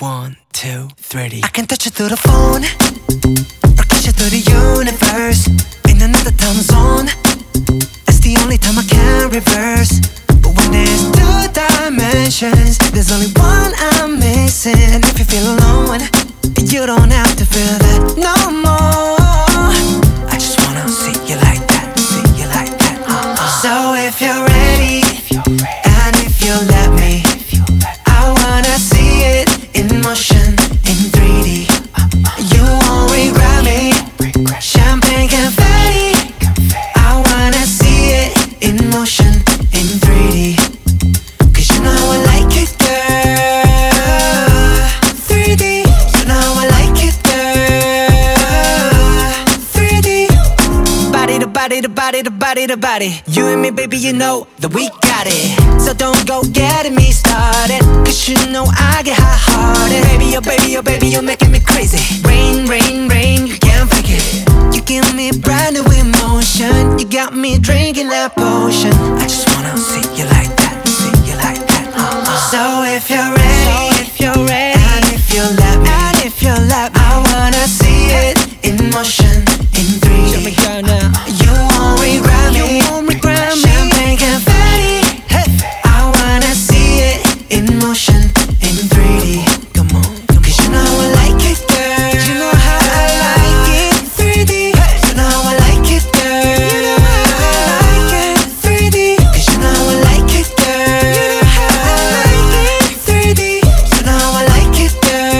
1, 2, 3. I can touch you through the phone or kiss you through the universe. In another time zone, that's the only time I can reverse. But when there's two dimensions, there's only one I'm missing. And if you feel alone, you don't have to feel that no more. I just wanna see you like that, see you like that. So if you're ready, and if you let me, I wanna see it in motion, in 3D. You won't regret me. Champagne confetti. I wanna see it in motion, in 3D. Cause you know I like it, girl. 3D. You know I like it, girl. 3D. Body to body to body to body to body. You and me, baby, you know that we got it. So don't go getting me started, cause you know I get hot-hearted. Baby, oh baby, oh baby, you're making me crazy. Rain, rain, rain, you can't fake it. You give me brand new emotion. You got me drinking that potion. I just wanna see you like that, see you like that. So if you're ready, and if you let me, I wanna see it in motion, in 3D. Show me girl now. You won't regret me. Champagne confetti. I wanna see it in motion, in 3D. Come on, cause you know I like it, girl. You know how I like it, 3D. You know I like it, girl. You know how I like it, 3D. Cause you know I like it, girl. You know how I like it, 3D. You know I like it,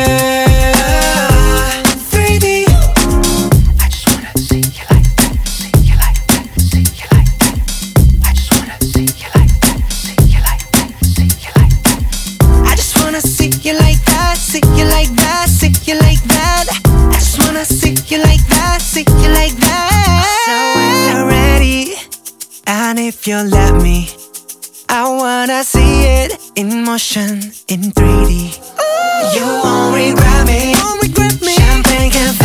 girl. 3D. I just wanna see you like that, see you like that, see you like that. I just wanna see you like that, see you like that, see you like that. I just wanna see you like that, see you like that, see you like that. I just wanna see you like that, see you like that. So if you're ready, and if you let me, I wanna see it in motion, in 3D. You won't regret me. Champagne confetti.